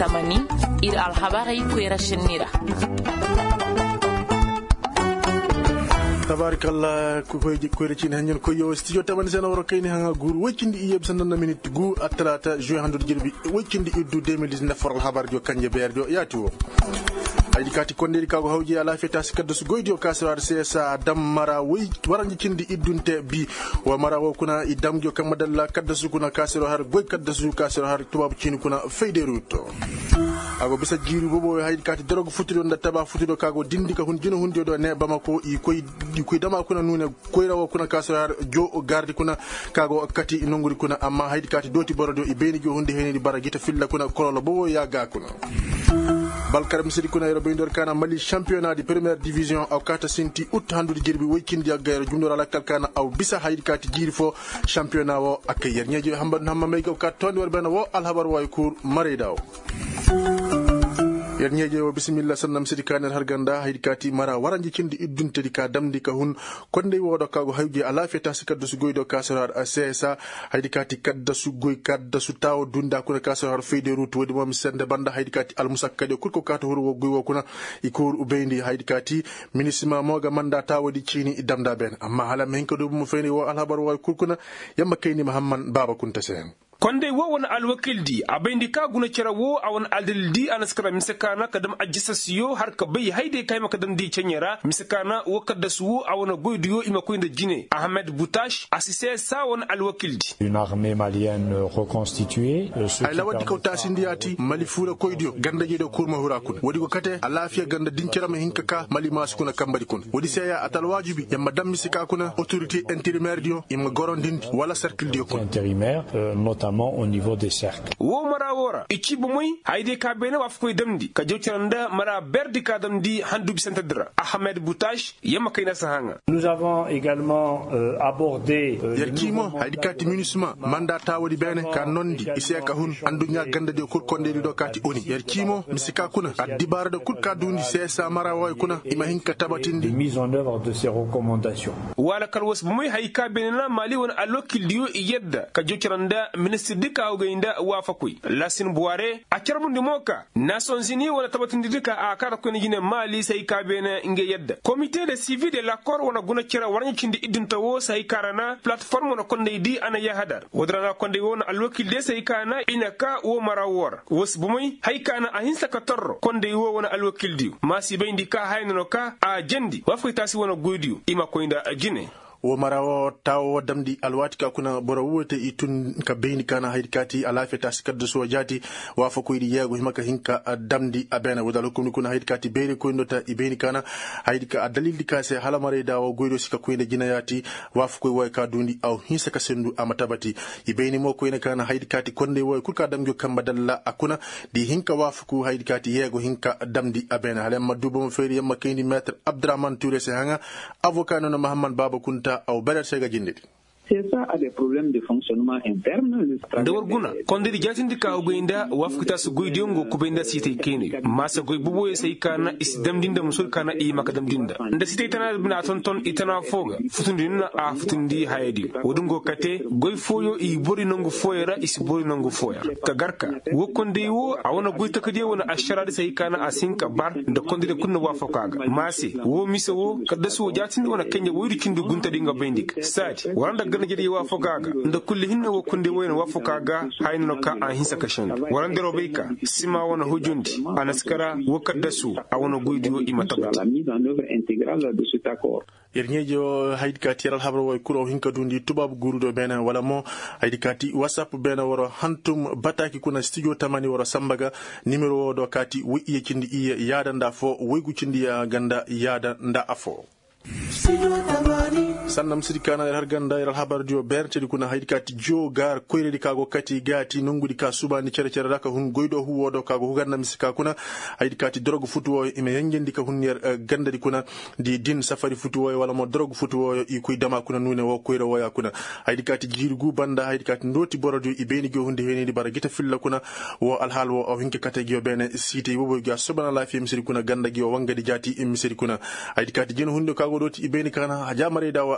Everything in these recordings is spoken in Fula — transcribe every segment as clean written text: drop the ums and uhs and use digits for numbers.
tamani ir alhabari kwera shinira. tabarakallah ko ci hanyen ko yo studio tamani sena woro kayni hanga guru wekindi iyeb sanna minute gu atlata juin handu jirbi wekindi iddu 2019 foral habar jo kanje berjo yati wo aydi kati konderi kago hawji ala feta sikaddo su goydi o kasrar csa dammara wey waranji cindi iddunte bi wa mara wo kuna idamjo kamadalla kadda su kuna kasiro har goy kadda su kasiro har tubabu cini kuna feyde ruto ago bisa jiru bobo haydi kati drogo futudo nda taba futudo kago dindi ka hun jino hunde do ne bamako i koy dama kuna nune koyrawo kuna kasiro har jo gardi kuna kago kati nonguri kuna amma haydi kati doti borodo i beni jo hunde henedi bara gita filla kuna kololo bobo ya ga kuna balkaram sidi kuna yero bindor kana mali championnat di première division aw kata sinti ut handu jirbi wekindi ya gairo jumdora la kalkana aw bisa haydi kati jiri fo championnat wo akayer nyeje hamma may ko kat ton wor bena wo alhabar way kur maredaw yerñeje o bismillah sannam sidi kaner har ganda haydi kati mara waranji cindi iddunte di ka damdi ka hun konde wodo kago hayji ala feta sikaddo su goydo kasar csa haydi kati kadda su goy kadda su taw dunda kuna kasar feyde route wodi mom sende banda haydi kati al musakkade kurko kato horo goy wo kuna ikur ubeyndi haydi kati ministre moga manda tawodi cini damda ben amma hala men ko do mo feyni wo alhabar wa kurkuna yamma kayni mahamman baba kunta sen konde wo won alwakildi abendi ka guna cera wo awon aldildi anaskara misakana kadam ajisa siyo har ka bai haide kai makadam di cenyera misakana wo kadda suwo awon goydiyo ima koynda jine Ahmed Boutache assisé sa won alwakildi une armée malienne reconstituée ay lawadi ko tasindiyati mali fura koydiyo ganda jedo kurma hurakun wodi ko kate alafiya ganda dincera ma hinka ka mali maskuna kambadi kun wodi seya atal wajibi yamma dammi sika kuna autorité intérimaire dio ima gorondindi wala cercle dio kun intérimaire notamment au niveau des cercles. Wo mara wora ichi bumuy hayde ka bene waf koy demdi ka jewtiranda mara berdi ka demdi handu bisantadra Ahmed Boutache yema kayna sahanga. Nous avons également abordé yerkimo hayde kati munisma manda tawodi bene ka nondi iseka hun andunya ganda de kur konde do kati oni yerkimo misika kuna adibara de kur ka dundi csa mara way kuna ima hinka tabatindi mise en œuvre de ces recommandations. Wala kalwas bumuy hayka benena mali won alokil diyo yedda ka jewtiranda dika awgainda wafakui lasin buare a carbundi moka Nations Unies wala tabatindi dika a kara ko ne mali sai kabena nge yedda comité de suivi de l'accord wona guna cira warni cindi idunta wo sai karana plateforme wona konde di ana yahadar wodrana konde wona alwakil de sai kana inaka wo marawor wos bumuy haykana a hinsa ka torro konde wo wona alwakil di masi bayndi ka hayno ka a jendi wafuy tasi wona goydiu ima koynda jine wo marawo tawo damdi alwati ka kuna boro wote itun ka beini kana haydi kati alafeta sikaddo so jati wa fa ko yidi yego himaka hinka damdi abena wadalo ko kuna haydi kati beeni ko ndota ibeni kana haydi ka dalildi ka se halamare dawo goydo sika ko inde jinayati wa fa ko way ka dundi aw hinsa ka sendu amatabati ibeni mo ko ine kana haydi kati konde way kurka damjo kamba dalla akuna di hinka wa fa ko haydi kati yego hinka damdi abena halamma dubo mo feri yamma kayni maître Abdraman Touré se hanga avocat no Mahamman Baba Kunta au better sega jindidi CSA a des problèmes de fonctionnement interne. Ndawar guna kondiri jatindi ka ugainda wafkita su goydiyo ngo kubenda site kene masa goy bubo e sai kana isdamdinda musul kana e makadamdinda nda site tana bina tonton itana foga futundina a futundi hayedi wodungo kate goy foyo e bori nangu foyera isi bori nangu foya kagarka wo konde wo awona goy takade wona asharade sai kana asinka bar nda kondire kunna wafakaga masi wo miso kadasu jatindi wona kenya woyri kindu gunta dinga bendik sati waranda gana jedi wafogaga nda kulli hinna wo kunde woyna wafogaga hayno ka a hinsa kashin warande robeka sima wona hujundi anaskara wo kaddasu awona goydiyo imatabati la mise en œuvre intégrale de cet accord. yerñejo haydi kati yaral habro way kuro hinka dundi tubabu gurudo bena wala mo haydi kati whatsapp bena woro hantum bataki kuna studio tamani woro sambaga numéro do kati wi yekindi iya yada nda fo waygu cindi ya ganda yada nda afo sannam sidi kana har ganda yaral habar dio berte di kuna haydi kati jo gar koyredi kago kati gati nongudi ka subani cere cere raka hun goydo huwodo kago huganna misika kuna haydi kati drogu futuwo ime yangendi ka hun yer ganda di kuna di din safari futuwo wala mo drogu futuwo i kuy dama kuna nune wo koyro woya kuna haydi kati jirgu banda haydi kati ndoti borodo ibeni go hunde henedi bara gita filla kuna wo alhal wo o hinke kate gyo bene site wobo ga subana lafi misiri kuna ganda gyo wangadi jati misiri kuna haydi kati jeno hunde kago doti ibeni kana hajamare dawa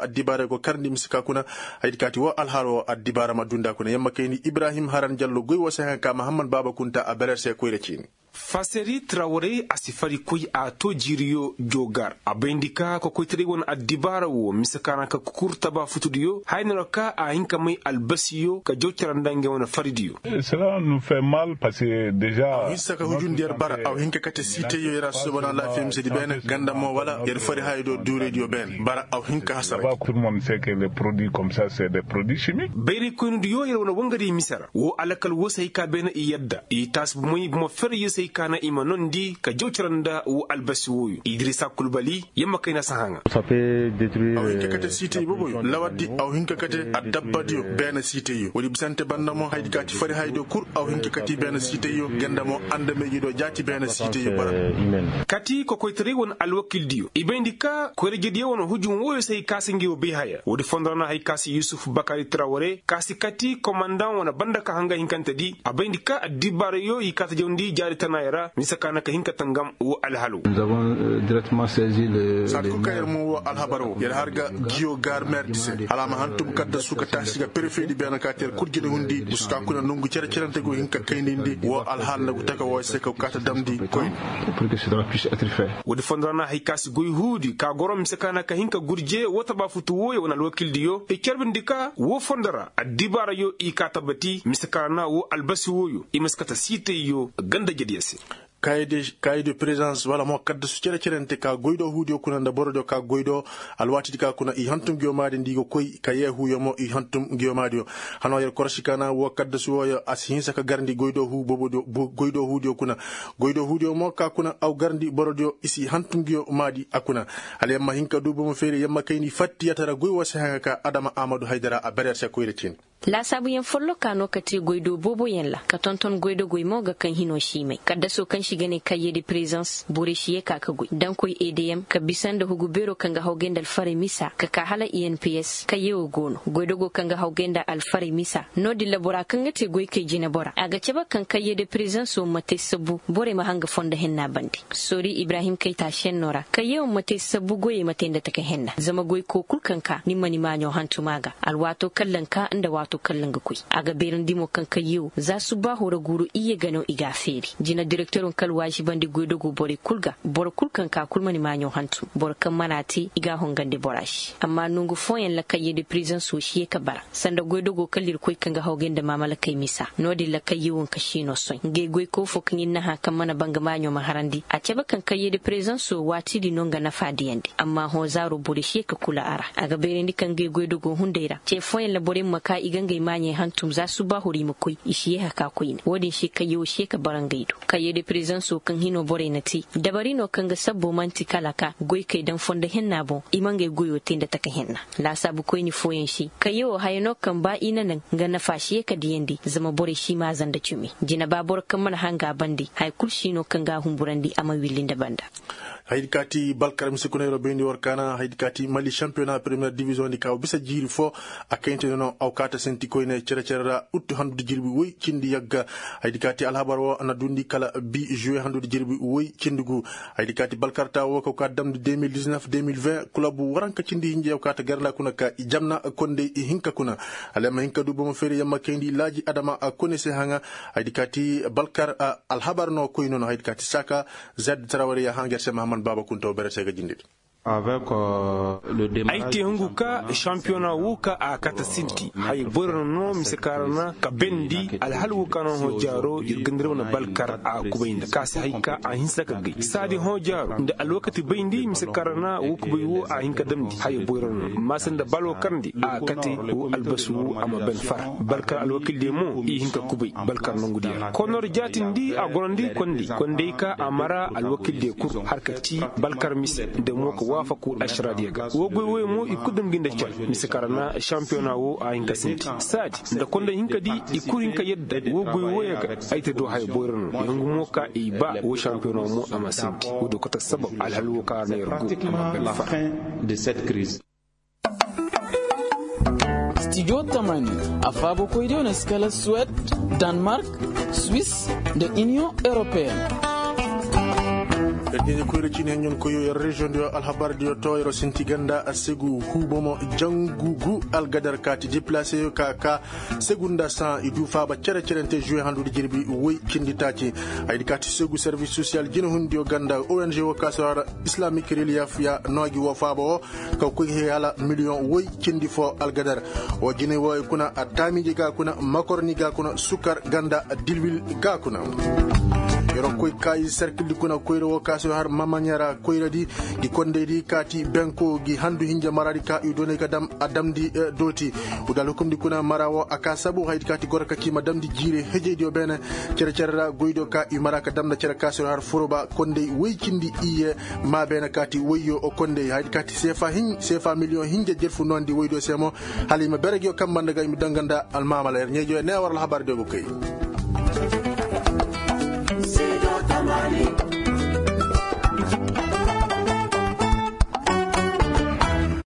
addibara go karndi misika kuna haydi kati wo alhalo addibara madunda kuna yamma kayni Ibrahim Haran Jallo goy wasa ka Muhammad Baba Kunta a berse ko recini Faseri Traoré asifari kuy a to jiriyo jogar abendika ko koytri won addibara wo misakana ka kurta ba futudiyo haynara ka a hinka mai albasiyo ka joccarandange wona faridiyo cela nous fait mal parce que déjà isaka hujundir bara aw hinka kate site yo yara subhana la fim sedi ben gandamo wala yer fari haydo duredio ben bara aw hinka hasara tout le monde sait que les produits comme ça c'est des produits chimiques bayri koyno diyo yero wona wongari misara wo alakal wo say ka ben yadda i tas bu moy mo fer yese kana imanon di ka jocranda wo albasi woyu Idrissa Kulbali yamma kayna sahanga ça peut détruire aw hinka kate site bobo lawadi aw hinka kate adabbadio ben site yo woni bisante bandamo haydi kati fari haydo kur aw hinka kati ben site yo gandamo andameji do jati ben site yo bara kati ko koytere won alwakil diyo ibendika ko rejedi won hujum woyo say kasingi o be haya wodi fondana hay kasi Yusuf Bakari Traoré kasi kati commandant wona bandaka hanga hinkanta di abendika adibare yo ikata jondi jari tanayara misakana ka hinkata ngam wo alhalu nous avons directement saisi le ko kayr mo wo alhabaro yer harga gio gar merdise alama hantum kadda suka tasiga préfet di ben kater kurjide hundi uska kuna nungu cere cerante go hinka kaynindi wo alhal na gutaka wo se ko kata damdi koy pour que cela puisse être fait wodi fondana hay kasi goy hudi ka gorom misakana ka hinka gurje wota ba futu woyo wona alwakil diyo e kerbindika wo fondara adibara yo ikata bati misakana wo albasi woyo imaskata site yo ganda jediyase kaide présence wala mo kadda su cerente ka goydo hudio kuna nda borodo ka goydo alwati ka kuna i hantum giomade ndigo koy ka yehu yomo i hantum giomade hano yer korshikana wo kadda su woyo ashinsa ka garndi goydo hu bobodo goydo hudio kuna goydo hudio mo ka kuna aw garndi borodo isi hantum giomadi akuna ale ma hinka dubo mo fere yamma kayni fatti yatara goy wasa ka Adama Amadou Haidara a berse ko yretin la sabu yen follo kano kati goydo bobo yen la ka tonton goydo goy mo ga kan hino shi mai kadda so kan shi gane kaye de présence bore shi ka ka goy dan koy EDM ka bisan da hugu bero kan ga hawgenda alfare misa ka hala INPS ka yewo gono goydo go kan ga hawgenda alfare misa no di labora kan ga te goy kay jina bora aga ceba kan kaye de présence so mate sabu bore ma hanga fonda henna bandi sori Ibrahim Keita shen nora ka yewo mate sabu goye mate da take henna zama goy ko kulkanka ni mani manyo hantumaga alwato kallanka inda wato kallon ga kui aga berin dimo kan kayo za su ba hora guru iya gano iga feri jina directorun kalwashi bandi godo go bore kulga bor kulkan ka kulmani manyo hantu bor kan manati iga hongande borashi amma nungu foyen la kaye de prison so shi ka bara sanda godo go kallir koi kan ga haugen da mamala kai misa nodi la kayo ka shino son ge goy ko fo kan na ha kan mana banga manyo maharandi a ce kan kaye de prison so wati di nonga na fadiyande amma ho zaro bore shi ka kula ara aga berin dikan ge godo go hundeira ce foyen la bore maka igan gai manye hantum za su ba hori makoi ishi haka koyin wodin shi kayo shi ka barangaido kaye de prison so kan hino bore nati dabarino kan ga sabbo manti kalaka goy kai dan fonda henna bo imangai goyo tinda taka henna la sabu koyni foyen shi kayo hayno kan ba ina nan ga na fashi ka diyandi zama bore shi ma zanda cumi jina babor kan man hanga bandi hay kulshi no kan ga humburandi ama willinda banda haydikati balkar misikunero bendi workana haydikati Mali championnat première division di kaw bisa jiri fo akente no awkata senti koyne cercerra uttu handu jirbi woy cindi yagga haydikati alhabar wo na dundi kala bi juin handu jirbi woy cindugu haydikati balkar ta wo ko ka damdu 2019 2020 club waranka cindi hinje awkata garla kuna ka jamna konde hinka kuna alama hinka du bomo fere yamma kendi laji Adama kone se hanga haydikati balkar alhabar no koyno no haydikati saka Z Traoré ya hanger se Baba Kunta berese ga jindit avec le démarrage aite hunguka championnat wuka a kata sinti hay borno misakarana ka bendi alhalu kana ho jaro irgandrona balkar a kubainda kasi hayka a hinsa ka gai sadi ho jaro da alwakati bendi misakarana wukubayo a hinka damdi hay borno masan da balo karndi a kati wu albasu ama ben far balkar alwakil demo i hinka kubai balkar nongudiya konor jatindi a gorondi kondi ka amara alwakil de kur harkati balkar mis de moko wafaku ashradiyaga wogwe mo ikudum ginda chal misakarana championnat wo a hinka sinti sadi da konda hinka di ikurin ka yadda wogwe woyaga aita do hay boyrano yangu mo ka iba wo championnat mo ama sinti wodo kota sabab alhalu ka na yargo ama fin de cette crise. Studio Tamani afabo koidio na skala Suède, Danemark, Suisse, de Union Européenne. Deni ko recini hen ko yo région de Alhabar de Toyro Sintiganda Segu Hubomo Jangugu Algadar kati déplacé yo ka segunda san idu faba cerente juin handu jirbi woy kinditaci ay kati segu service social jino hundio ganda ONG wo kasara Islamic Relief ya nogi wo faba ka ko hala million woy kindi fo Algadar o jine wo kuna atami ga kuna makorni ga kuna sukar ganda dilwil ga kuna yoro koy kay cercle di kuna koyro wakaso har mamanyara koyra di konde di kati benko gi handu hinja maradi ka udone ka dam adamdi doti udal hukum di kuna marawo aka sabu haydi kati gorka ki madam di jire heje dio bene cercerra goydo ka i maraka dam na cerka kaso har furoba konde weykindi iye ma bene kati weyyo o konde haydi kati sefa million hinja jelfu non di weydo semo halima berego kamanda gay mi danganda al mamala nyejo ne waral habar de go kay Tamani